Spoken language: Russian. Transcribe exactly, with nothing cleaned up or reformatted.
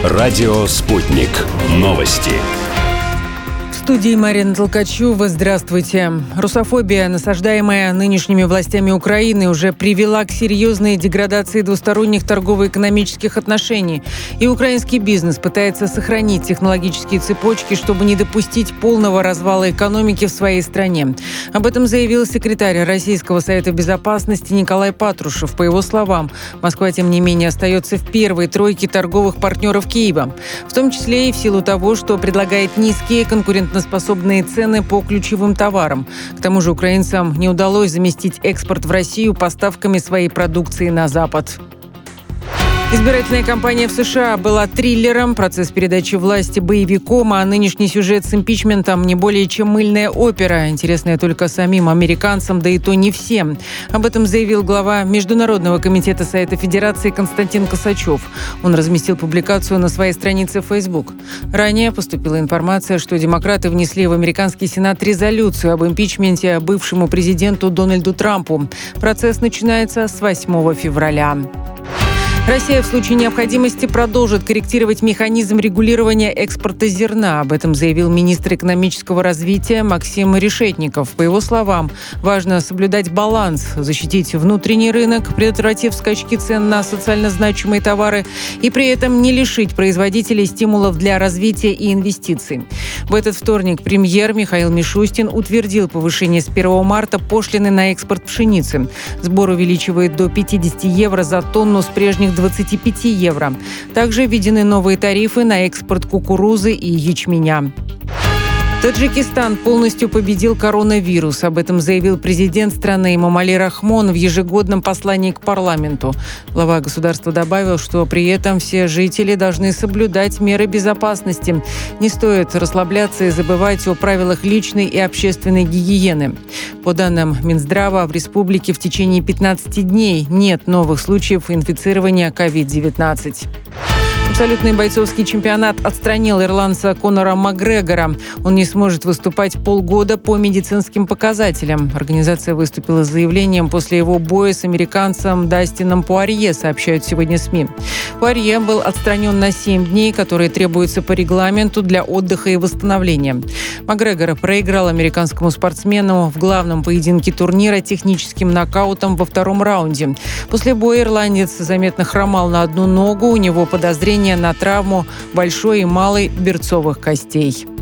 Радио «Спутник». Новости. В студии Марина Толкачева. Здравствуйте. Русофобия, насаждаемая нынешними властями Украины, уже привела к серьезной деградации двусторонних торгово-экономических отношений. И украинский бизнес пытается сохранить технологические цепочки, чтобы не допустить полного развала экономики в своей стране. Об этом заявил секретарь Российского совета безопасности Николай Патрушев. По его словам, Москва, тем не менее, остается в первой тройке торговых партнеров Киева. В том числе и в силу того, что предлагает низкие конкурентоспособные цены по ключевым товарам. К тому же украинцам не удалось заместить экспорт в Россию поставками своей продукции на Запад. Избирательная кампания в США была триллером, процесс передачи власти боевиком, а нынешний сюжет с импичментом не более чем мыльная опера, интересная только самим американцам, да и то не всем. Об этом заявил глава Международного комитета Совета Федерации Константин Косачев. Он разместил публикацию на своей странице в Facebook. Ранее поступила информация, что демократы внесли в американский Сенат резолюцию об импичменте бывшему президенту Дональду Трампу. Процесс начинается с восьмого февраля. Россия в случае необходимости продолжит корректировать механизм регулирования экспорта зерна. Об этом заявил министр экономического развития Максим Решетников. По его словам, важно соблюдать баланс, защитить внутренний рынок, предотвратив скачки цен на социально значимые товары и при этом не лишить производителей стимулов для развития и инвестиций. В этот вторник премьер Михаил Мишустин утвердил повышение с первого марта пошлины на экспорт пшеницы. Сбор увеличивает до пятьдесят евро за тонну с прежних двадцати пяти евро. Также введены новые тарифы на экспорт кукурузы и ячменя. Таджикистан полностью победил коронавирус. Об этом заявил президент страны Эмомали Рахмон в ежегодном послании к парламенту. Глава государства добавил, что при этом все жители должны соблюдать меры безопасности. Не стоит расслабляться и забывать о правилах личной и общественной гигиены. По данным Минздрава, в республике в течение пятнадцати дней нет новых случаев инфицирования ковид девятнадцать. Абсолютный бойцовский чемпионат отстранил ирландца Конора Макгрегора. Он не сможет выступать полгода по медицинским показателям. Организация выступила с заявлением после его боя с американцем Дастином Пуарье, сообщают сегодня СМИ. Пуарье был отстранен на семь дней, которые требуются по регламенту для отдыха и восстановления. Макгрегор проиграл американскому спортсмену в главном поединке турнира техническим нокаутом во втором раунде. После боя ирландец заметно хромал на одну ногу, у него подозрение на травму большой и малой берцовых костей.